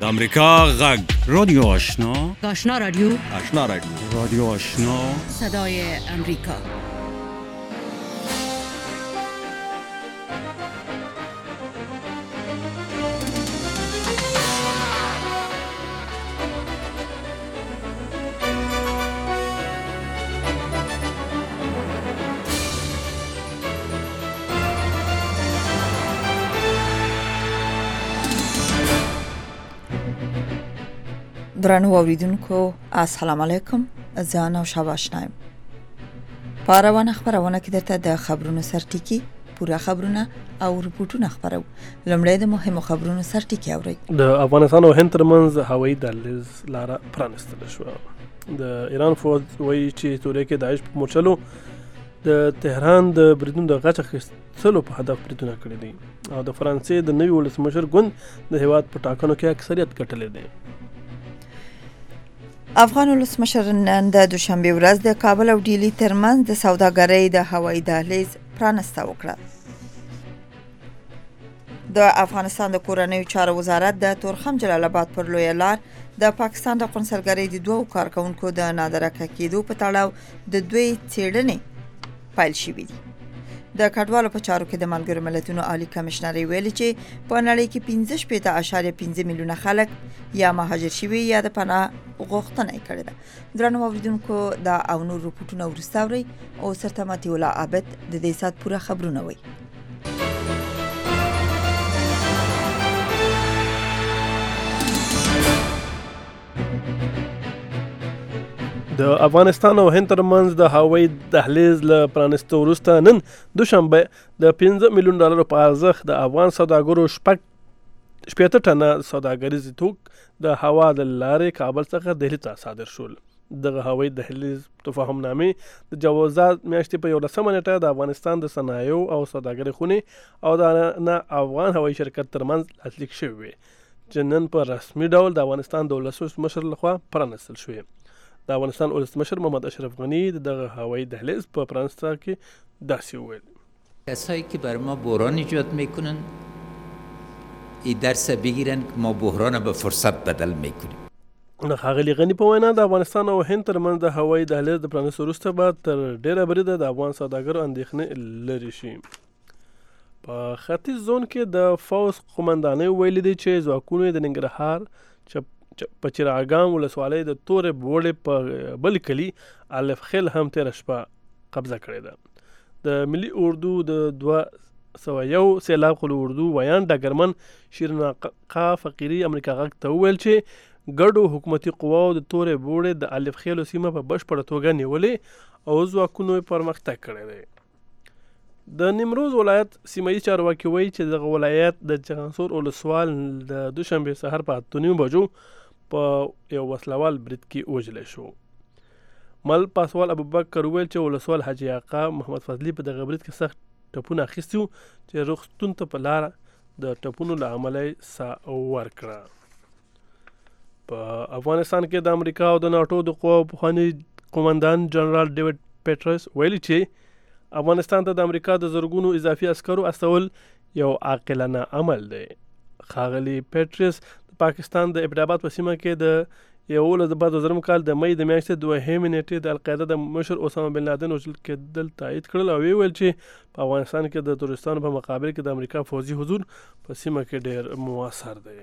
د امریکا غږ رادیو آشنا آشنا رادیو رادیو آشنا صدای امریکا. درنو اوریدونکو السلام علیکم. زه نوشابه آشنایم. په روانه خبرونه کې درته د خبرونو سرټکی پوره خبرونه او رپورټونه خبرو. لومړی د مهمو خبرونو سرټکی اورئ. د افغانستان او هند ترمنځ هوایي دهلیز لاره پرانستل شوه. د ایران فوج وایي چې سوریه کې داعش په مورچلو د تهران د بریدونو د غچ اخیستلو په هدف بریدونه کړي دي او د فرانسې د نوي ولسمشر ګوند د هیواد په ټاکنو کې اکثریت ګټلی دی. افغان ولسمشر نن د دوشنبه ورځ د کابل او ډیلی ترمنځ د سوداګرۍ د هوایي دهلیز پرانسته وکړه. د افغانستان د کورنیو چارو وزارت د تورخم جلال آباد پر لویه لار د پاکستان د قونسلګرۍ د دوو کارکونکو د نادرکه کېدو په تړاو د دوی څېړنې پیل شوې دي. د کډوالو په چارو کې د ملګرو ملتونو عالی کمشنر ویلي چې په نړۍ کې 15.5 میلیونه خلک یا مهاجر شوي یا د پناه غوښتنه یې کړې ده. درنو اوریدونکو دا او نور رپورټونه وروسته اورئ او سرته ماتي الله عابد د دې سات پوره خبرونه وایي. د افغانستان او هند ترمنځ د هوایي دهلیز له پرانستو وروسته نن دوشنبه د $15 میلیون په ارزښت د افغان سوداګرو 60 ټنه سوداګریز توک د هوا د لارې کابل څخه دهلی ته صادر شول. دغه هوایي دهلیز تفاهمنامې د جوازات میاشتې په 11 نیټه د افغانستان د صنایعو او سوداګرۍ خونې او د افغان هوایي شرکت ترمنځ لاسلیک شوی وي چې نن په رسمي ډول د افغانستان د ولسمشر لخوا پرانستل شوی. د افغانستان ولسمشر محمد اشرف غنی دغه هوایی دهلیز په پرانستا کې داسې وویل: کسایی که بر ما بحران ایجاد میکنن این درس بگیرن که ما بحران به فرصت بدل میکنیم. ښاغلي غني په وینا د افغانستان او هند ترمنځ د هوایی دهلیز د پرانستو وروسته به تر ډیره بریده د افغان سوداګرو اندېښنې لرې شي. په ختیځ زون کې د فوز قومندانۍ ویلي دي چې ځواکونو د ننګرهار په چراغام ولسوالۍ د تورې بوړې په بل کلي الف خیل هم تېره شپه قبضه کړې ده. د ملي اردو د 201 سیلاب خلو اردو ویان ډګرمن شیرین آقا فقیري امریکا غږ ته وویل چې ګډو حکومتي قواو د تورې بوړې د الف خیلو سیمه په بشپړه توګه نیولې او ځواکونو یې پرمختګ کړی دی. د نیمروز ولایت سیمایي چارواکي وایي چې دغه ولایت د چغانسور ولسوال د دوشنبې سهار په 8:30 بجو په یو وسلوال برید کې وژلی شو. مل پاسوال ابوبکر وویل چې ولسوال حاجي آقا محمد فضلي په دغه برید کې سخت ټپونه اخیستي وو چې روغتون ته په لاره د ټپونو له امله یې ساه ورکړه. په افغانستان کې د امریکا او د ناټو د قواو پخواني قومندان جنرال ډیوډ پیټرس ویلي چې افغانستان ته د امریکا د زرګونو اضافي عسکرو استول یو عاقلانه عمل دی. ښاغلي پیټرس د پاکستان د ابټ آباد په سیمه کې د 2020 کال د مئی د میاشتې 2 نیټې د القاعده د مشر اسامه بن لادن وژل کېدل تایید کړل او ویل چې په افغانستان کې د تروریستانو په مقابل کې د امریکا فوجي حضور په سیمه کې ډېر مؤثر دی.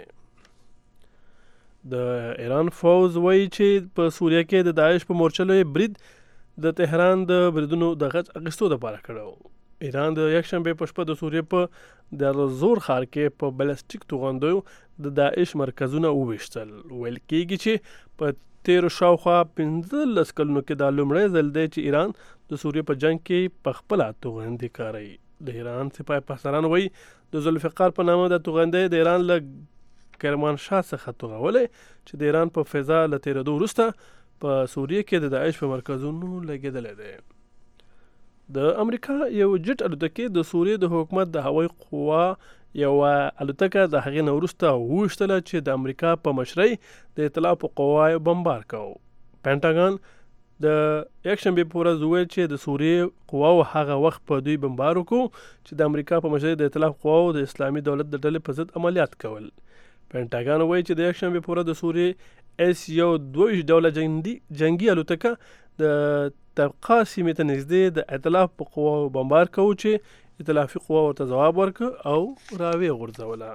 د ایران فوز وایي چې په سوریه کې د داعش په مورچلو برید د تهران د بریدونو د غچ اخیستو لپاره کړی. ایران د یکشنبه په شپه د سوریې په دارالزور ښار کې په بلستیک توغندیو د داعش مرکزونه وویشتل. ویل کېږي چې په تیرو شاوخوا 15 کلونو کې دا لومړی ځل دی چې ایران د سوریې په جنگ کې په خپله توغندي کاروي. د ایران سپاه پاسداران وایي د ذوالفقار په نامه د توغندی د ایران له کرمانشاه څخه توغولی چې د ایران په فضا له تېرېدو وروسته په سوریه کې د داعش په مرکزونو لګېدلی دی. د امریکا یو جټ الوتکې د سوریې د حکومت د هوایي قوا یوه الوتکه د هغې نه وروسته وویشتله چې د امریکا په مشرۍ د اطلاع په قوا یې بمبار کوو. پینټاګان د یکشنبې په ورځ وویل چې د سوریې قواو هغه وخت په دوی بمبار وکړو چې د امریکا په مشرۍ د اطلاع قواو د اسلامي دولت د ډلې په ضد عملیات کول. پینټاګان وایي چې د یکشنبې په ورځ د سوریې S-122 ډوله جنګي الوتکه د تبقا سیمې ته نږدې د ائتلاف په قواو بمبار کوو چې ائتلافي قوا ورته ځواب ورکړ او راویې غورځوله.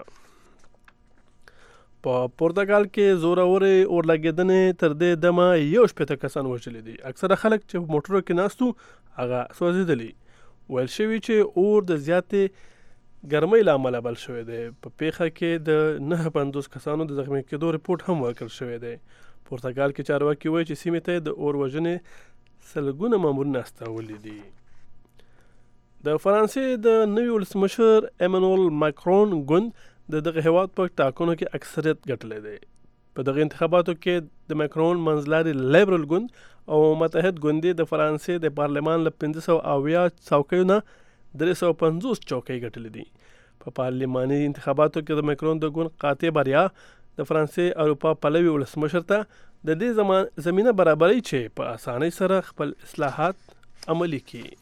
په پرتګال کې زورورې اورلګېدنې تر دې دمه 1 کسان وژلي دي. اکثره خلک چې په موټرو کې ناستو هغه سوځېدلي. ویل شوي چې اور د زیاتې ګرمۍ له امله بل شوی دی. په پیښه کې د 59 کسانو د زخمي کېدو رپورټ هم ورکړل شوی دی. پرتګال کې چارواکي وایي چې سیمې ته د اور وژنې سلګونه مامورین استولي دي. د فرانسې د نوي ولسمشر ایمانوئل ماکرون ګوند د دغه هیواد په ټاکنو کې اکثریت ګټلی دی. په دغه انتخاباتو کې د ماکرون منځلاري لیبرل ګوند او متحد ګوندي د فرانسې د پارلمان له 580 څوکیو نه 350 چوکۍ ګټلې دي. په پارلماني انتخاباتو کې د ماکرون د ګوند قاطع بریا د فرانسې اروپا پلوي ولسمشر ته د دې زمینه برابري چې په اسانۍ سره خپل اصلاحات عملي کړي.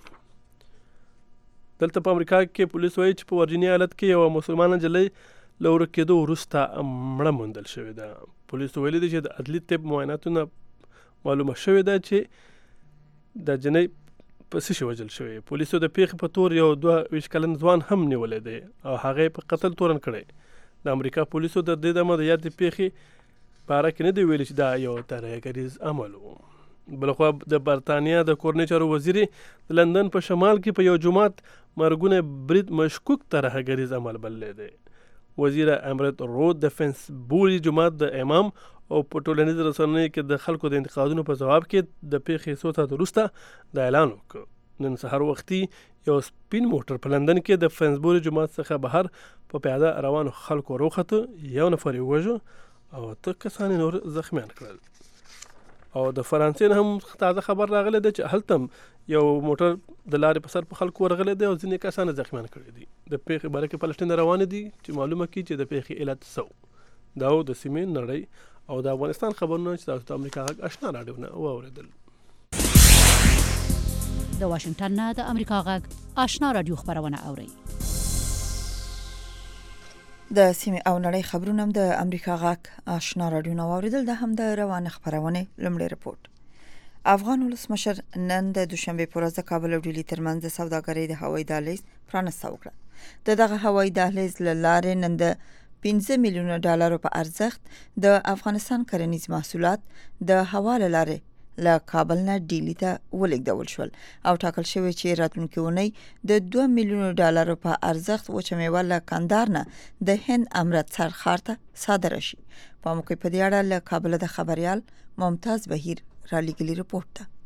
دلته په امریکا کې پولیس وایي چې په ورجینیا ایالت کې یو مسلمانه نجلۍ له ورک کېدو وروسته مړه موندل شوې ده. پولیسو ویلي دي چې د عدلي طب معایناتونه معلومه شوې ده چې د جنۍ په څه شي وژل شوې. پولیسو د پیښې په تور یو 22 کلن ځوان هم نیولی دی او هغه په قتل تورن کړی. د امریکا پولیسو د دې دمه د یادې پیښې باره کې نه دی ویلي چې دا یو ترهګریز عمل و. بلخوا د برطانیا د کورنۍ چارو وزیر د لندن په شمال کې په یو جومات مرګونه برید مشکوک ترهګریز عمل بللی دی. وزیر امرت رود د فنسبوري جومات د امام او په ټولنیزو رسنیو کې د خلکو د انتقادونو په ځواب کې د پیښې څو ساعته وروسته د اعلان وکړ. نن سهار وختي یو سپین موټر په لندن کې د فنسبوري جومات څخه بهر په پیاده روانو خلکو راوخته. یو نفر یې وژه او 8 کسان نور زخمیان کړل. او د فرانسې نه هم تازه خبر راغلی دی چې هلته یو موټر د لارې په سر په خلکو ورغلی دی او ځینې کسان زخمیان کړي دي. د پیښې باره کې پلټنې روانې دي چې معلومه کړي چې د پیښې علت څه. دا د سیمې نړۍ او د افغانستان خبرونه چې تاسو د امریکا غږ آشنا راډیو نه واورېدل. د واشنگټن نه د امریکا غږ آشنا راډیو خبرونه اورئ. د سیمې او نړۍ خبرونه د امریکا غږ آشنا راډیو نو اوریدل. د هم د روانه خبرونه لمړی رپورت. افغان ولسمشر نن د دوشنبه پر ورځ د کابل او ډیلی ترمنځ د سوداګرۍ د هوایي دهلیز پرانستل وکړه. دغه هوایي دهلیز لاره نن د 15 میلیون ډالر په ارزښت د افغانستان کرنیز محصولات د حواله لاره له کابل نه ډیلی ته ولېږدول شول او ټاکل شوی چې راتلونکي اونۍ د 2 میلیون ډالر په ارزښت وچه میوه له کندهار نه د هند امرتسر ښار ته صادره شي. په موقع په دې اړه له کابل د خبريال ممتاز بهیر را لېږلي رپورټ ده.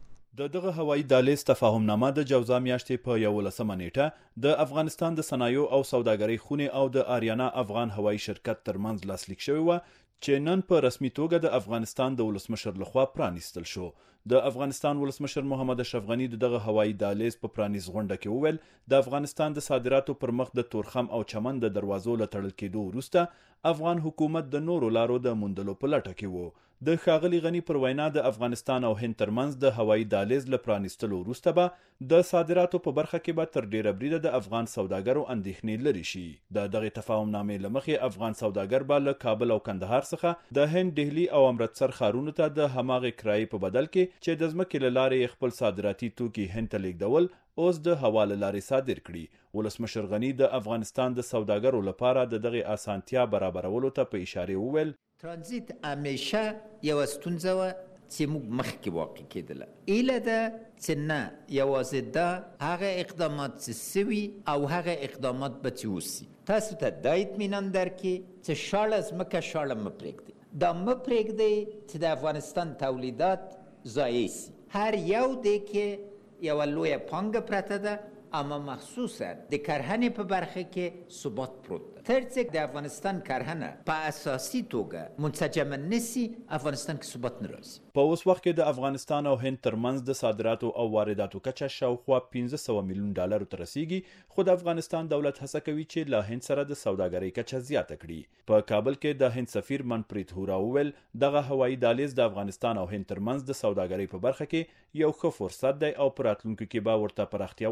دغه هوایي دهلیز تفاهمنامه د جوزا میاشتې په 11 نیټه د افغانستان د صنایع او سوداګرۍ خونې او د آریانا افغان هوایي شرکت ترمنځ لاسلیک شوی و چې نن په رسمي توګه د افغانستان د ولسمشر لخوا پرانیستل شو. د افغانستان ولسمشر محمد اشرف غنی دغه هوایي دهلیز په پرانیز غونډه کې وویل د افغانستان د صادراتو پر مخ د تورخم او چمن د دروازو له تړل کېدو وروسته افغان حکومت د نورو لارو د موندلو په لټه کې و. د ښاغلي غنی پر وینا د افغانستان او هند ترمنځ د هوایي دهلیز له پرانیستلو وروسته به د صادراتو په برخه کې به تر ډیره بریده د افغان سوداګرو اندېښنې لري شي. د دغه تفاهمنامې له مخې افغان سوداګر به له کابل او کندهار څخه د هند دهلی او امرتسر ښارونو ته د هماغه کرایې په بدل کې چې د ځمکې له لارې خپل صادراتي توکي هند ته لیږدول اوس د حواله لارې صادر کړي. ولسمشر غنی د افغانستان د سوداګرو لپاره د دغه اسانتیا برابرولو ته په اشاره وویل ترانزیت همیشه یو ستونزه و چې موږ مخکې واقع کېدله. ایله ده چې نه یوازې دا هغه اقدامات چې سوي او هغه اقدامات به چې وسي. تاسو ته دا اطمینان درکړي چې شاړه ځمکه شاړه مه پرېږدئ. دا مه پرېږدئ چې د افغانستان تولیدات ضایع سي. هر یو دی کې یوه لویه پانګه پرته ده اما مخصوصا د کرهنې په برخه کې ثبات پروت ده. تر څو د افغانستان کرهنه په اساسي توګه منسجمه نشي افغانستان کې ثبات نه راځي. په اوس وخت کې د افغانستان او هند ترمنځ د صادراتو او وارداتو کچه شاوخوا 1500 میلیون ډالر ته رسیږي، خو د افغانستان دولت هڅه کوي چې له هند سره د سوداګرۍ کچه زیاته کړي. په کابل کې د هند سفیر منپریت هورا وویل دغه هوایي دهلیز د افغانستان او هند ترمنځ د سوداګرۍ په برخه کې یو ښه فرصت دی او په راتلونکي کې به ورته پراختیا ورکړل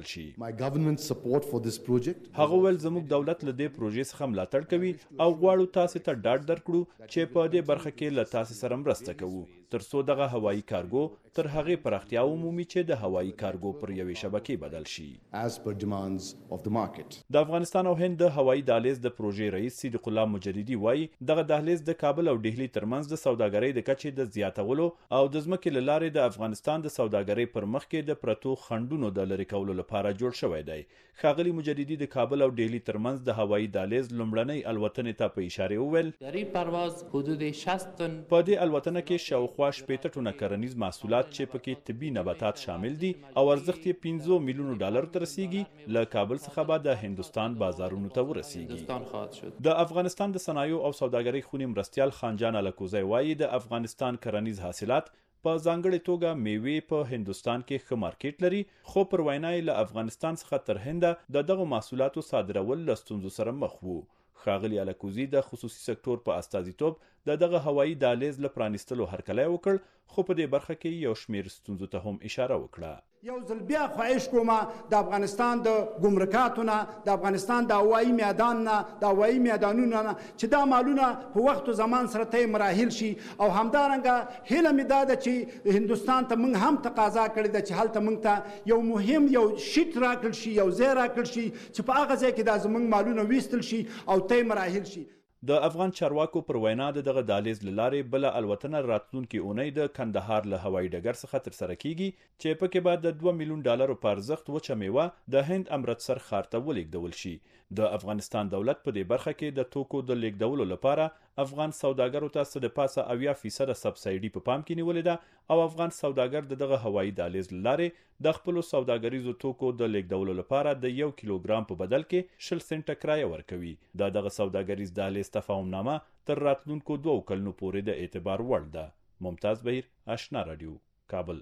شي. My government support for this project. هغه ول زموږ دولت له دې پروژې څخه ملاتړ کوي او غواړو تاسو ته ډاډ درکړو چې په دې برخه کې له تاسو سره مرسته کوو ترڅو دغه هوایي کارګو تر هغه پراختیا ومومي چې د هوایي کارګو پر یوې شبکې بدل شي as per demands of the market. د افغانستان او هند د هوایي دهلیز د پروژې رئیس صدیق الله مجریدي وایي دغه دهلیز د کابل او ډهلي ترمنځ د سوداګرۍ د کچې د زیاتولو او د ځمکې له لارې د افغانستان د سوداګرۍ پر مخ کې د پرتو خنډونو د لرې کولو لپاره جوړ شوی دی. ښاغلي مجریدي د کابل او ډهلي ترمنځ د هوایي دهلیز لومړنۍ الوتنې ته په اشاره وویل در این پرواز حدود 60 تن په دې الوتنه کې شاوخوا 80 ټنه کرنیز محصولات چې پکې طبي نباتات شامل دي او ارزښت یې 15 میلیونو ډالر ته رسیږي له کابل څخه به د هندستان بازارونو ته ورسیږي. د افغانستان د صنایع او سوداګرۍ خونې مرستیال خانجان الکوزی وایي د افغانستان کرنیز حاصلات په ځانګړې توګه میوې په هندستان کې ښه مارکیټ لري خو پر وینا یې له افغانستان څخه تر هنده د دغو محصولاتو صادرول له ستونزو سره مخ وو. ښاغلي الکوزي د خصوصي سکتور په استازیتوب دغه هوایي دهلیز له پرانیستلو هرکلی وکړ خو په دې برخه کې یو شمېر ستونزو ته هم اشاره وکړه. یو ځل بیا خواهش کوم د افغانستان د ګمرکاتو نه د افغانستان د هوایي میدان نه د هوایي میدانونو نه چې دا مالونه په وخت او زمان سره ته مراحل شي او همدارنګه هیله مې دا ده چې هندستان ته موږ هم تقاضا کړې ده چې هلته موږ ته یو مهم یو شیټ راکړل شي یو ځای راکړل شي چې په هغه ځای کې دا زموږ مالونه ویستل شي او ته مراحل شي. د افغان چارواکو پر وینا دغه دهلیز له لارې بله الوتنه راتلونکې اونۍ د کندهار له هوایي ډګر څخه ترسره کیږي چې پکې به د 2 میلیون ډالرو په ارزښت وچه میوه د هند امرتسر ښار ته ولېږدول شي. د افغانستان دولت په دې برخه کې د توکو د لیږدولو لپاره افغان سوداګرو ته څه د پاسه 80% سبسایډي په پام کې نیولې ده او افغان سوداګر دغه هوایي دهلیز له لارې د خپلو سوداګریزو توکو د لیږدولو لپاره د 1 کیلوګرام په بدل کې 20 سنټه کرایه ورکوي. دغه سوداګریز دهلیز تفاهمنامه تر راتلونکو 2 کلونو پورې د اعتبار وړ ده. ممتاز بهیر، آشنا رادیو، کابل.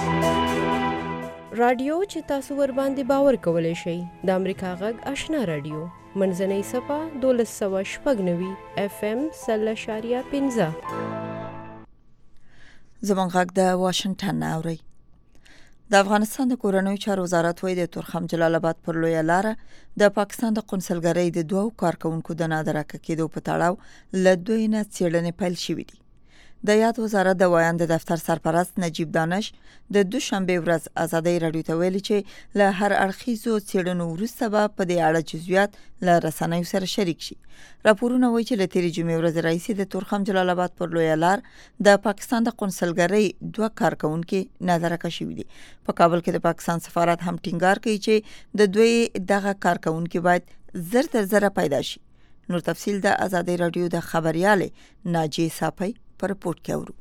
رادیو چې تاسو ور باندې باور کولای شئ د امریکا غږ آشنا رادیو منځنۍ صفه 1290 FM 0.15 زمونږ غږ د واشنگټن اوري. د افغانستان د کورنیو چارو وزارت وایي د تورخم جلال آباد پر لویه لاره د پاکستان د قونسلګرۍ د 2 کارکونکو د نادرکه کېدو په تړاو له دوی نه څېړنې پیل شوې دي. د یاد وزارت د ویاند دفتر سرپرست نجیب دانش د دوشنبه ورځ ازادي رادیو ته ویلي چې له هر اړخیزو څېړنو وروسته به په دې اړه جزئیات له رسنیو سره شریک شي. راپورونه وایي چې له تېرې جمعې ورځې راهیسې د تورخم جلال آباد پر لویه لار د پاکستان د قونسلګرۍ 2 کارکونکو نادرکه شوي دي. په کابل کې د پاکستان سفارت هم ټینګار کوي چې د دوی دغه کارکونکو باید زر تر زر پیدا شي. نور تفصیل د ازادي رادیو د خبرياله ناجی صافی پر رپورټ کې اورو.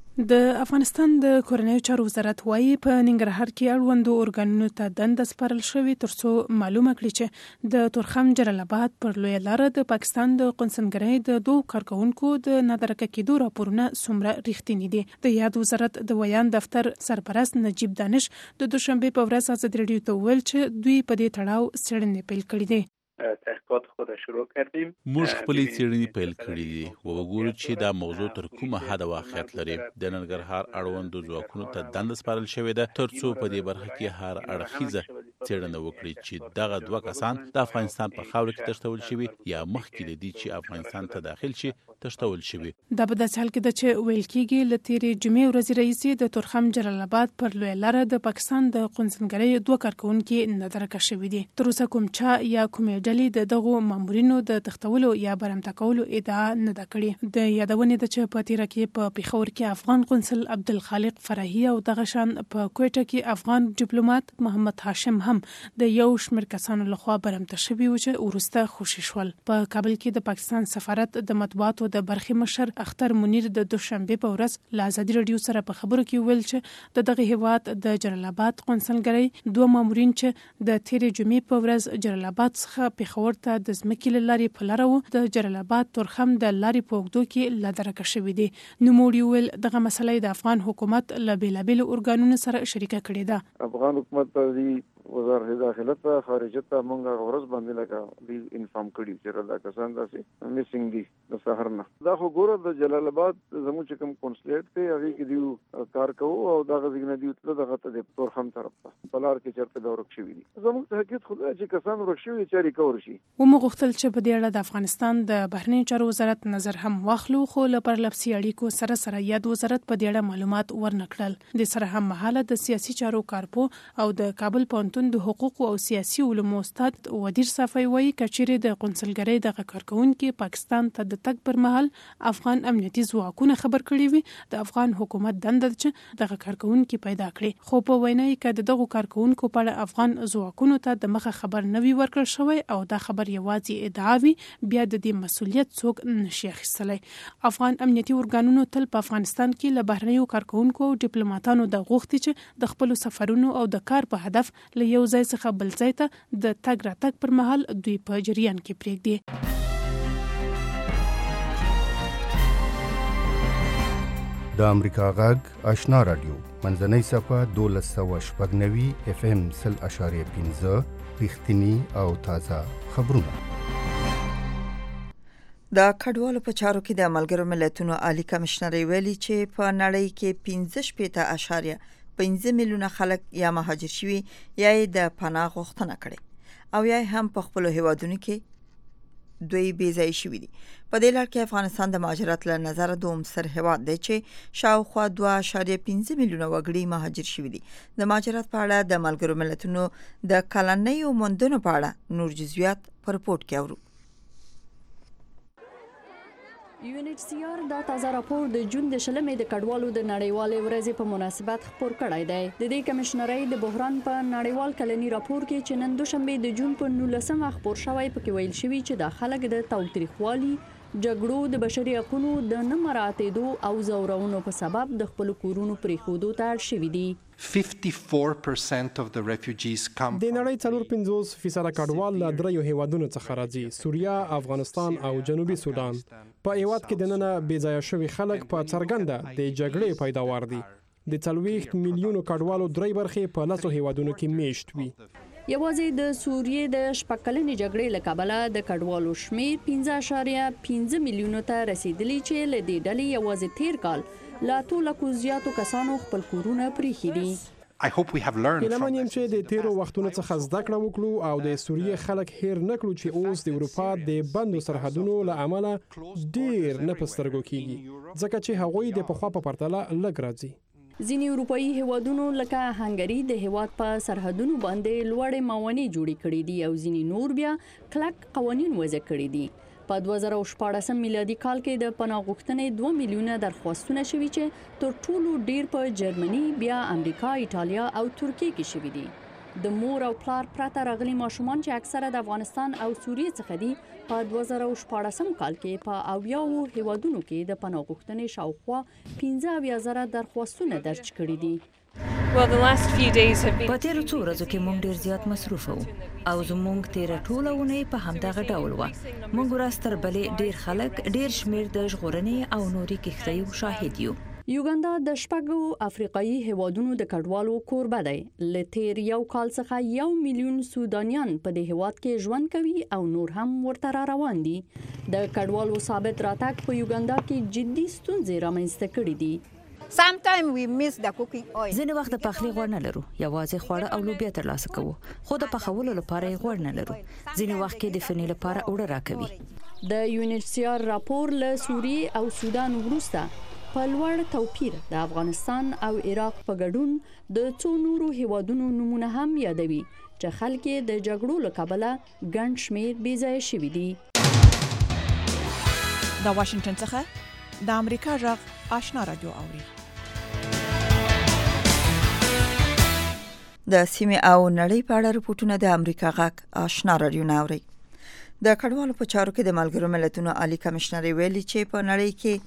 د افغانستان د کورنیو چارو وزارت وایي په ننګرهار کې اړوندو ارګانونو ته دنده سپارل شوې ترڅو معلومه کړي چې د تورخم جلال آباد پر لویه لاره د پاکستان د قونسلګرۍ د 2 کارکونکو د نادرکه کېدو راپورونه څومره رښتینی دي. د یاد وزارت د ویان دفتر سرپرست نجیب دانش د دوشنبه په ورځ ازادي رادیو ته ویل چې دوی په دې تړاو څېړنې پیل کړې دي. تحقیقات خود شروع کردیم. موږ خپلې څېړنې پیل کړې دي او وګورو چې دا موضوع تر کومه حد واقعیت لري. د ننګرهار اړوندو ځواکونو ته دنده سپارل شوې ده ترڅو په دې برخه کې هر اړخیزه څېړنه وکړي چې دغه 2 کسان د افغانستان په خاوره کې تښتول شوي یا مخکې له دې چې افغانستان ته داخل شي تښتول شوي. دا په داسې حال کې ده چې ویل کېږي له تېرې جمعې ورځې راهیسې د تورخم جلال آباد پر لویه لاره د پاکستان د قونسلګرۍ 2 کارکونکو نادرکه شوي دي. تر اوسه کوم چا یا کومې ډلې د دغو مامورینو د تختولو یا برمته کولو ادعا نه ده کړې. د یادونې ده چې په تیره کې په پیښور کې افغان قونسل عبدالخالق فرحي او دغه شان په کوټه کې افغان ډیپلوماټ محمد هاشم هم د یو شمېر کسانو لخوا برمته شوي و چې وروسته خوشي شول. په کابل کې د پاکستان سفارت د مطبوعاتو د برخې مشر اختر منیر د دوشنبه په ورځ له ازادي رادیو سره په خبرو کې ویل چې د دغه هیواد د جلال آباد قونسلګرۍ 2 مامورین چې د تیرې جمعې په ورځ جلال آباد څخه پیښور ته د ځمکې له لارې په لاره و د جلال آباد تورخم د لارې په اوږدو کې لادرکه شوي دي. نوموړي ویل دغه مسله د افغان حکومت له بېلابېلو ارګانونو سره شریکه کړې ده. افغان حکومت په دې وزارت داخله ته خارجه ته مونږه ورځ باندې لکه دی انفارم کړی چې دا کسان داسې میسنګ دي د سحر نه. دا خو ګوره د جلال آباد زموږ چې کوم کنسولیټ ته هغه کې دیو کار کوو او دا غزګنه دیو ته دغه ته د تورخم طرف ته پلار کې چرته دا ورک شوی دي. زموږ ته حقیقت خو چې کسان ورک شوی چې ریکور شي. ومغختل چې په دې اړه د افغانستان د بهرنی چارو وزارت نظر هم واخلو، خو لپاره لپسي اړیکو سره یاد وزارت په دې اړه معلومات ورنکړل. د سره هم مهاله د سیاسي چارو کارپو او د کابل پوهنتون د حقوق او سیاسي علومو استاد ودیر صافی وایي کچېرې د قونسلګرۍ د کارکونکو پاکستان ته د تګ پر مهال افغان امنیتي ځواکونه خبر کړي وي، د افغان حکومت دنده چې د کارکونکو پیدا کړي. خو په وینا کې کده دغه کارکونکو په اړه افغان ځواکونو ته د مخه خبر نه وی ورکړل شوی او دا خبر یوازې ادعا وي، بیا د دې مسولیت څوک نشي اخیستلی. افغان امنیتي ارګانونو تل په افغانستان کې له بهرنیو کارکونکو او ډیپلوماټانو د غوښتي چې د خپل سفرونو او د کار په هدف له یو ځای څخه بل ځای ته د تګ راتګ پر مهال دوی په جریان کې پرېږدي. د امریکا غږ آشنا رادیو منځنۍ صفه 1290 FM 0.5 رښتینی او تازه خبرونه. د کډوالو په چارو کې د ملګرو ملتونو عالی کمشنر ویلي چې په نړۍ کې 15.5 میلیونه خلک یا مهاجر شوي یا د پناه غوښتنه کړې او یا هم په خپل هیوادونو کې دوی بې ځای شوي دي. په دې لړ کې افغانستان د مهاجرت له نظره دوم سر هیواد دی چې شاوخوا 2.5 میلیونه وګړي مهاجر شوي دي. د مهاجرت په اړه د ملګرو ملتونو د کلنیو موندنو په اړه نور جزئیات په رپورټ کې اورو. UNHCR دا تازه راپور د جون د 20 د کډوالو د نړیوالې ورځې په مناسبت خپور کړی دی. د دې کمشنرۍ د بحران په نړیوال کلنی راپور کې چې نن دوشنبه د جون په 19 خپور شوی پکې ویل شوی چې د خلک د تاوتریخوالي، جګړو، د بشري حقوقو د نه مراعاتېدو او زورونو په سبب د خپل کورونو پریښودو ته اړ شوي دي. 54% of the refugees come د نړۍ 4.5% کډوال له دریو هیوادونو څخه راځي: سوریه، افغانستان او جنوبي سودان. په هیواد کې د نن بې ځای شوي خلک په څرګنده د جګړې پیداوار دي. د 40 میلیونو کډوالو درې برخې په 10 هیوادونو کې میشت وي. یوازې د سوریې د شپږکلنې جګړې له کبله د کډوالو شمیر 15.5 میلیونو ته رسیدلی چې له دې ډلې یوازې تیر کال لا ټولو زیاتو کسانو خپل کورونه پریښي دي. هیله یم چې د تیرو وختونو څخه زده کړه وکړو او د سوریې خلک هیر نه کړو چې اوس د اروپا د بندو سرحدونو له امله ډیر نه په سترګو کیږي، ځکه چې هغوی د پخوا په پرتله لږ راځي. ځینې اروپایي هیوادونو لکه هنګري د هیواد په سرحدونو باندې لوړې موانع جوړې کړې دي او ځینې نور بیا کلک قوانین وضع کړي دي. په 2014 میلادي کال کې د پناه غوښتنې 2 میلیونه درخواستونه شوي چې تر ټولو ډیر په جرمني، بیا امریکا، ایټالیا او ترکیه کې شوي دي. د مور او پلار پرته راغلي ماشومان چې اکثره د افغانستان او سوریې څخه دي په 2014 کال کې په 80 هیوادونو کې د پناه غوښتنې شاوخوا 15,000 درخواستونه درج کړي دي. په تیرو څو ورځو کې موږ ډیر زیات مصروف وو او زموږ تیره ټوله اونۍ په همدغه ډول وه. موږ ورځ تر بلې ډیر خلک، ډیر شمیر د ژغورنې او نوري کښتیو شاهد یو. یوګاندا د شپږو افریقایي هیوادونو د کډوالو کوربه دی. له تیر یو کال څخه 1 میلیون سودانیان په دې هیواد کې ژوند کوي او نور هم ورته را روان دي. د کډوالو ثابت راتګ په یوګاندا کې جدي ستونزې رامنځته کړي دي. ځینې وخت د پخلي غوړ نه لرو، یوازې خواړه او لوبیا ترلاسه کوو، خو د پخولو لپاره یې غوړ نه لرو. ځینې وخت کې د فني لپاره اوړه راکوي. د UNHCR راپور له سوریې او سودان وروسته په لوړ توپیر د افغانستان او عراق په ګډون د څو نورو هیوادونو نمونه هم یادوي چې خلک د جګړو له کبله ګڼ شمیر بې ځایه شوي دي. د واشنگټن څخه د امریکا غږ آشنا رادیو اوري. د سیمې او نړۍ په اړه رپورټونه د امریکا غږ آشنا رادیو ناوري. د کډوالو په چارو کې د ملګرو ملتونو عالی کمشنر ویلي چې په نړۍ کې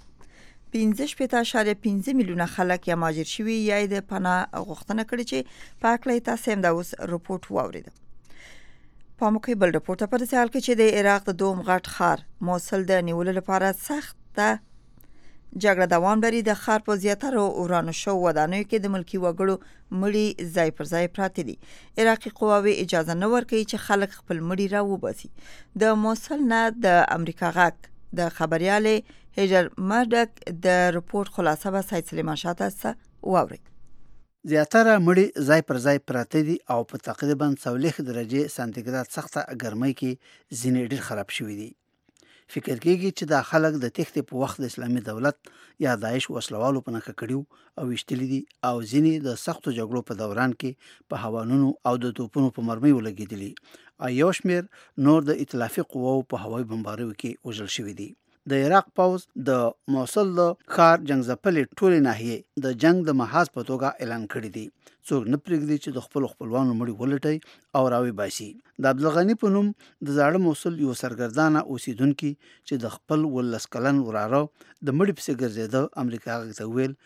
15.5 میلیونه خلک یا مهاجر شوي یا د پناه غوښتنه کړې چې په اکلې تاسو هم دا اوس رپورټ واورید. په مقابل رپورټ په دې حال کې چې د عراق د دوم غټ ښار موصل د نیولو لپاره سخت جګړه دوام لري. د ښار په زیاتره ورانو شوو ودانیو کې د ملکي وګړو مړي ځای پر ځای پراته دي. عراقي قواوې اجازه نه ورکوي چې خلک خپل مړي راوباسي. د موصل نه د امریکا غږ د خبريالې هیجر مردک د رپورت خلاصه به سید سلیمان شاه تاسو واوري. زیاتره مړي ځای پر ځای پراته دي او په تقریبا 40 درجه سانتیګراد سخته ګرمۍ کې ځینې ډېر خراب شوي دي. فکر کېږي چې دا خلک د تښتې په وخت د اسلامي دولت یا داعش وسلوالو په نښه کړیو او ویشتلي دي او ځینې د سختو جګړو په دوران کې په هوانونو او د توپونو په مرمیو لګېدلي او یو شمېر نور د ائتلافي قواو په هوایي بمباریو کې وژل شوي دي. د عراق پوځ د موصل د ښار جنگ ځپلې ټولې ناحیې د جنگ د محاذ په توګه اعلان کړی دی. څوک نه پرېږدي چې د خپل خپلوانو مړي ولټي او راوي باسي. د عبدالغني په نوم د زاړه موصل یو سرګردانه اوسیدونکي چې د خپل 19 کلن وراره د مړي پسې ګرځېده امریکا غږ ته ویل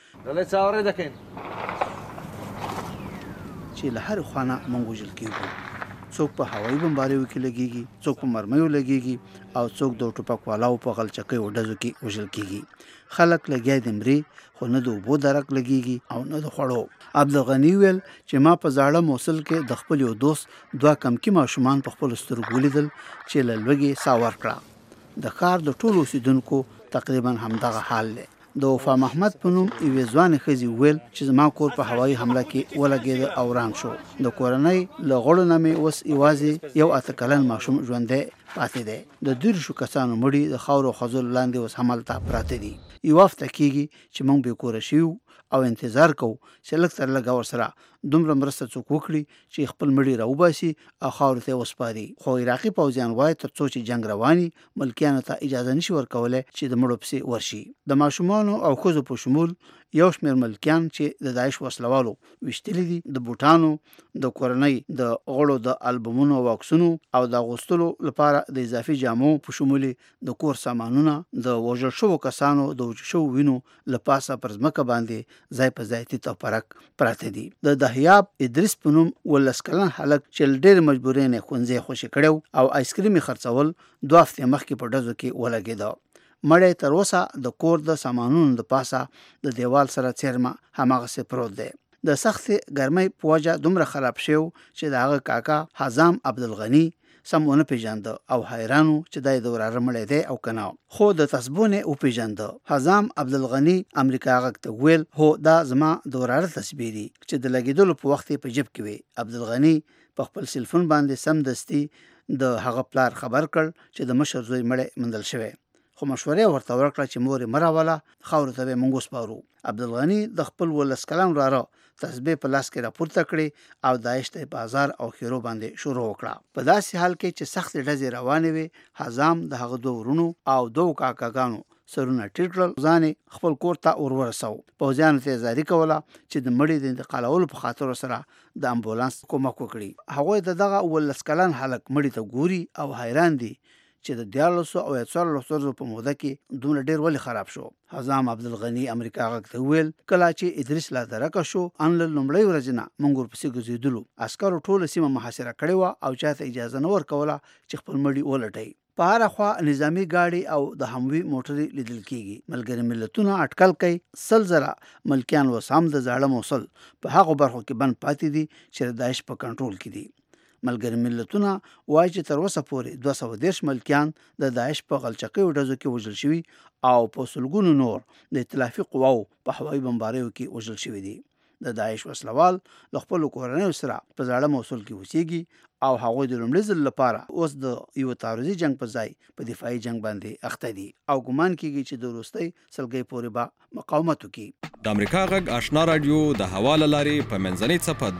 چې له هرې خوا نه موږ وژل کېږو. څوک په هوایي بمباریو کې لګېږي، څوک په مرمیو لګېږي او څوک د ټوپکوالاو په غلچکیو ډزو کې وژل کېږي. خلک لګیا دي مري خو نه د اوبو درک لګېږي او نه د خوړو. عبدالغني ویل چې ما په زاړه موصل کې د خپل یو دوست 2 کمکي ماشومان په خپل سترګو ولیدل چې له لوږې ساه ورکړه. د ښار د ټولو اوسیدونکو تقریبا همدغه حال دی. د وفا محمد په نوم یوې ځوانې ښځې ویل چې زما کور په هوایي حمله کې ولګېده او وران شو. د کورنۍ له غړو نه مې اوس یوازې یو 8 کلن ماشوم ژوندی پاتې دی. د 30 کسانو مړي د خاورو خزل لاندې اوس همالته پراته دي. یو هفته کېږي چې موږ بې کوره شوي او انتظار کوو چې لږ تر لږه ورسره دومره مرسته څوک وکړي چې خپل مړي راوباسي او خاورو ته وسپاري. خو عراقي پوځیان وایي تر څو چې جنگ رواني ملکیانو ته اجازه نشي ورکولی چې د مړو پسې ورشي. د ماشومانو او ښځو په شمول یو شمېر ملکیان چې د داعش وسلوالو ویشتلي دي د بوټانو د کورنۍ د غړو د البومونو او عکسونو او د اغوستلو لپاره د اضافي جامو په شمول د کور سامانونه د وژل شوو کسانو د وچ شوو وینو له پاسه پر ځمکه باندې ځای په ځای تیت او پرک پراته دي. د دهیاب ادریس په نوم 19 کلن هلک چې ډېر مجبورۍ نه ښوونځی خوشي کړی او آیسکریم یې خرڅول 2 هفتې مخکې په ډزو کې ولګېده. مړی تر اوسه د کور د سامانونو د پاسه د دیوال سره څیرمه هماغسې پروت دی. د سختې ګرمۍ په وجه دومره خراب شو چې د هغه کاکا حزام عبدالغني سم ونه پیژانده او حیرانو چې دا د وراره مړی دی او کنه. خو د تسبونه او پیژانده. حزام عبدالغني امریکا غږ ته ویل هو دا زما د وراره تصویر دی چې د لګیدلو په وخت په جیب کې وي. عبدالغني په خپل سلفون باندې سم دستي د هغه پلار خبر کړ چې د مشر زوی مړی مندل شوی. خو مشورې ورته ورکړه چې مور یې مراوله خاورو ته به موږ وسپارو. عبدالغني د خپل 19 کلن وراره تسبیح په لاس کې راپورته کړې او داعش ته بازار او خیرو باندې شروع وکړه. په داسې حال کې چې سخت ډزې روانې وي حزام د هغه 2 ورونو او 2 کاکاګانو سرونه ټیټ کړل. ځان خپل کور ته ورسو. پوځیانو ته زاری کوله چې د مړي د انتقالولو په خاطر سره د امبولانس کومک وکړي. هغوی د دغه 19 کلن هلک مړي ته ګوري او حیران دي چې د 1400 او 1400 په موده کې دومره ډیر ولې خراب شو. حزام عبدالغني امریکا غږ ته ویل کله چې ادریس لا درکه شو ان له لومړۍ ورځې نه موږ ورپسې ګرځېدلو. عسکرو ټوله سیمه محاصره کړې وه او چاته اجازه نه ورکوله چې خپل مړي ولټوي. په هره خوا نظامي ګاډي او د حموي موټرې لیدل کېږي. ملګري ملتونه اټکل کوي 100,000 ملکیان اوس هم د زاړه موصل په هغو برخو کې بند پاتې دي چې د داعش په کنټرول کې دي. ملګري ملتونه وایي چې تر اوسه پورې 230 ملکیان د داعش په غلچکیو ډزو کې وژل شوي او په سلګونو نور د ائتلافي قواو په هوایي بمباریو کې وژل شوي دي. د داعش وسلوال له خپلو کورنیو سره په زاړه موصل کې اوسېږي او هغوی د لومړي ځل لپاره اوس د یو تعرضي جنگ په ځای په دفاعي جنگ باندې اخته دي او ګمان کېږي چې د وروستۍ سلګۍ پورې به مقاومت وکړي. د امریکا غږ آشنا رادیو د هوا له لارې په منځنۍ څپه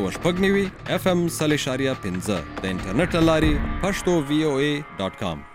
1290 FM 0.5 د انټرنیټ له لارې پښتو VOA.com.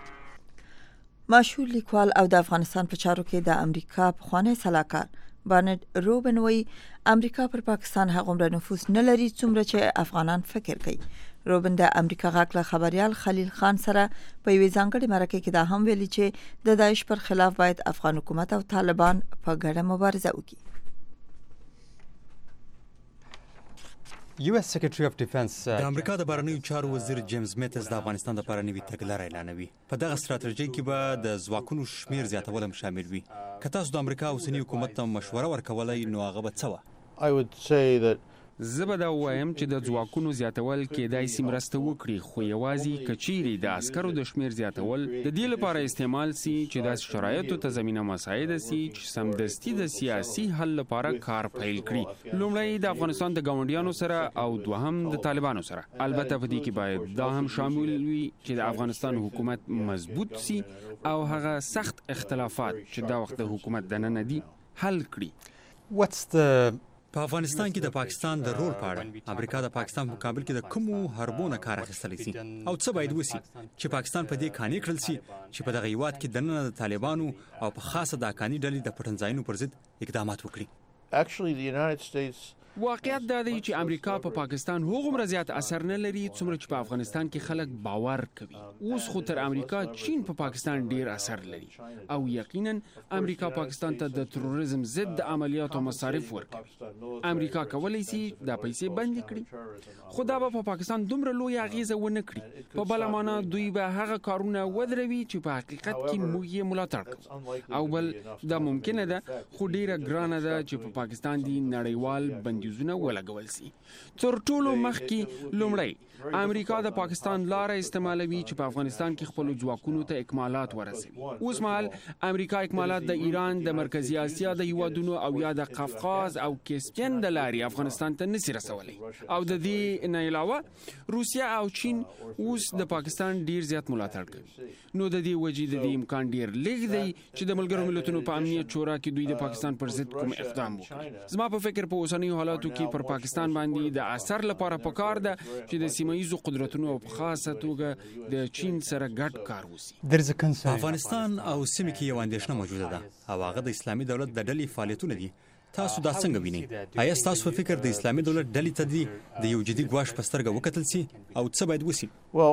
مشهور لیکوال او د افغانستان په چارو کې د امریکا پخوانی سلاکار بارنټ روبن وایي امریکا پر پاکستان هغومره نفوذ نه لري څومره چې افغانان فکر کوي. روبن د امریکا غږ له خبريال خلیل خان سره په یوې ځانګړې مرکه کې دا هم ویلي چې د داعش پر خلاف باید افغان حکومت او طالبان په ګډه مبارزه وکړي. US Secretary of Defense د امریکا د بهرنیو چارو وزیر جیمز میټس د افغانستان لپاره نوي تګلاره اعلانوي. په دغه ستراتیژي کې به د ځواکونو شمیر زیاتول هم شامل وي. که تاسو د امریکا اوسنی حکومت ته مشوره ورکولای نو هغه به څه وه؟ I would say that زه به دا ووایم چې د ځواکونو زیاتول کېدای سي مرسته وکړي، خو یوازې که چیرې د عسکرو د شمیر زیاتول د دې لپاره استعمال سي چې داسې شرایطو ته زمینه مساعده سي چې سمدستي د سیاسي حل لپاره کار پیل کړي. لومړی د افغانستان د ګاونډیانو سره او دوهم د طالبانو سره. البته په دې کې باید دا هم شامل وي چې د افغانستان حکومت مضبوط سي او هغه سخت اختلافات چې دا وخت د حکومت دننه دي حل کړي. په افغانستان کې د پاکستان د رول په اړه امریکا د پاکستان په مقابل کې د کومو حربونو کار اخیستلی سي او څه باید وسی چې پاکستان په دې قانع کړل سي چې په دغه هیواد کې دننه د طالبانو او په خاصه د حقاني ډلې د پټنځایونو پر ضد اقدامات وکړي. Actually, the United States واقعیت دا دی چې امریکا په پاکستان هغومره زیات اثر نه لري څومره چې په افغانستان کې خلک باور کوي. اوس خو تر امریکا چین په پاکستان ډیر اثر لري او یقینا امریکا پاکستان ته د تروریزم ضد د عملیاتو مصارف ورکوي. امریکا کولی سي دا پیسې بند کړي، خو دا به په پاکستان دومره لوی اغیزه ونه کړي. په بل معنا دوی به هغه کارونه ودروي چې په حقیقت کې موږ یې ملاتړ کوو، او بل دا ممکنه ده خو ډیره ګرانه ده چې په پاکستان دی نړیوال بندیزونه ولګول سي. تر ټولو مخکې لومړی امریکا د پاکستان لاره استعمالوي چې په افغانستان کې خپل ځواکونو ته اکمالات ورسوي. اوس مهال امریکا اکمالات د ایران، د مرکزی اسیا د هیوادونو او یا د قفقاز او کسپین د لارې افغانستان ته نشي رسولي. او د دې نه علاوه روسیا او چین اوس د پاکستان ډیر زیات ملاتړ کوي. نو د دې وجې د دې امکان ډیر لږ دی چې د ملګرو ملتونو په امنیت شورا کې دوی د پاکستان پر ضد کوم اقدام وکړي. زما په فکر په اوسنیو حالاتو کې پر پاکستان باندې د اثر لپاره پکار ده چې د سیمایي قدرتونو په خاصه توګه د چین سره ګډ کار وشي. افغانستان او سیمه کې یو اندېښنه موجوده ده او هغه د اسلامي دولت د ډلې فعالیتونه دي. تاسو دا څنګه وینئ؟ آیا تاسو په فکر د اسلامي دولت ډلې ته دی د یو جدي ګواښ په سترګه وکتل سي او څه باید وسی؟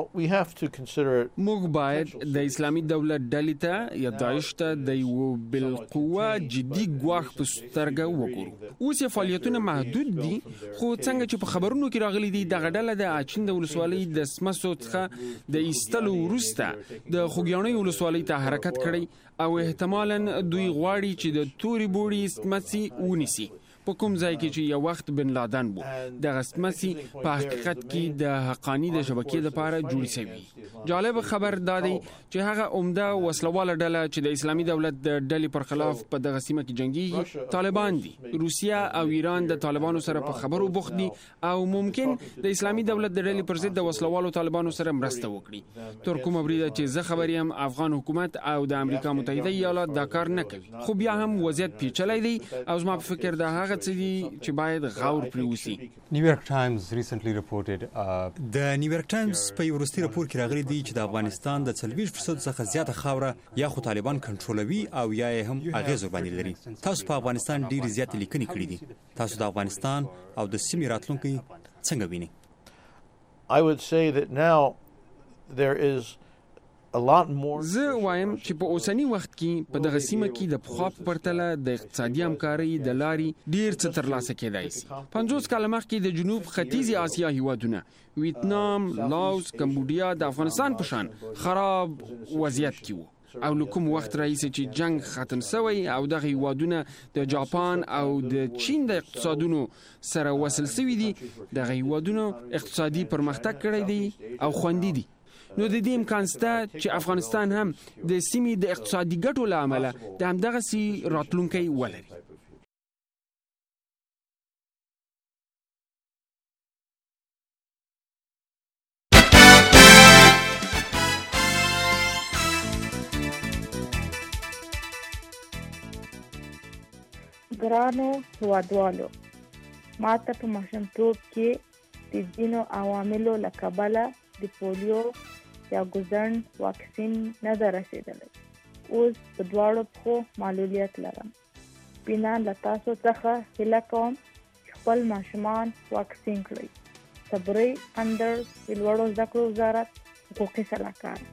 موږ باید د اسلامي دولت ډلې ته یا داعش ته د یو بالقوه جدي ګواښ په سترګه وګورو. اوس یې فعالیتونه محدود دي، خو څنګه چې په خبرونو کې راغلي دي دغه ډله د اچین د ولسوالۍ د سمسو څخه د ایستلو وروسته د خوږیاڼۍ ولسوالۍ ته حرکت کړی او احتمالاً دوی غواړي چې د توري بوړي سمسي ونیسي په کوم ځای کې چې یو وخت بن لادن وو. دغه سمسي په حقیقت کې د حقانی د شبکې لپاره جوړ شوی. جالب خبر دا دی چې هغه عمده وسلواله ډله چې د اسلامي دولت د ډلې پر خلاف په دغه سیمه کې جنگيږي طالبان دي. روسیا او ایران د طالبانو سره په خبرو بوخت دي او ممکن د اسلامي دولت د ډلې پر ضد د وسلوالو طالبانو سره مرسته وکړي. تر کومه بریده چې زه خبر یم افغان حکومت او د امریکا متحده ایالات دا کار نه کوي، خو بیا هم وضعیت پیچلی دی او زما په فکر دا هغه څه دي چې باید غور پرې وشي. نیویارک ټایمز ریسنټلی ریپورټډ د نیویارک ټایمز په یو وروستي راپور کې راغلي دي چې د افغانستان د 40% څخه زیاته خاوره یا خو طالبان کنټرولوي او یا یې هم اغیز باندې لري. تاسو په افغانستان ډېر زیات لیکنې کړې دي. تاسو د افغانستان او د سیمې راتلونکي څنګه وینئ؟ I would say that now there is زه وایم چې په اوسنی وخت کې په دغه سیمه کې د پخوا په پرتله د اقتصادي همکارۍ د لارې ډیر څه ترلاسه کېدای شي. 50 کاله مخکې د جنوب ختیځي اسیا هیوادونه ویتنام، لاوس، کمبودیا د افغانستان په شان خراب وضعیت کې وو او له کوم وخت راهیسې چې جنگ ختم شوی او دغه هیوادونه د جاپان او د چین د اقتصادونو سره وصل شوي دي، دغه هیوادونو اقتصادي پرمختګ کړی دی او خوندي دي. نو د دې امکان شته چې افغانستان هم د سیمې د اقتصادي ګټو له امله د همدغه سي راتلونکی ولري. ګرانو هیوادوالو، ماته په ماشومتوب کې د ځینو عواملو له کبله د پولیو یا ګوزڼ واکسین نه ده رسېدلی. اوس په دواړو پښو معلولیت لرم. بینا له تاسو څخه هیله کوم چې خپل ماشومان واکسین کړئ. صبري اندر د لوړو زده کړو وزارت حقوقي سلاکار.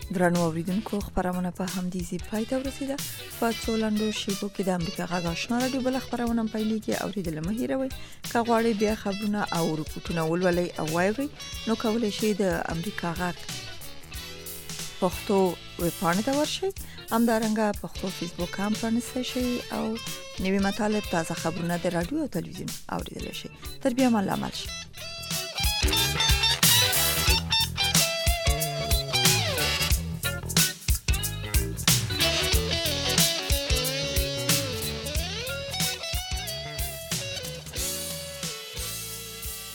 درنو اوریدونکو خبرونه په همدې ځای پای ته ورسیده. په څو لنډو شیبو کې د امریکا غږ آشنا راډیو بل خبرونه پیلېږي. اوریدل مه هېروئ. که غواړئ بیا خبرونه او رپورټونه ولولئ او واورئ نو کولی شئ د امریکا غږ پښتو ویبپاڼې ته ورشئ. همدارنګه پښتو فیسبوک هم پرانیستی شئ او نوي مطالب، تازه خبرونه د راډیو او تلویزیون اوریدلی شئ. تر بیا مل عمل شئ.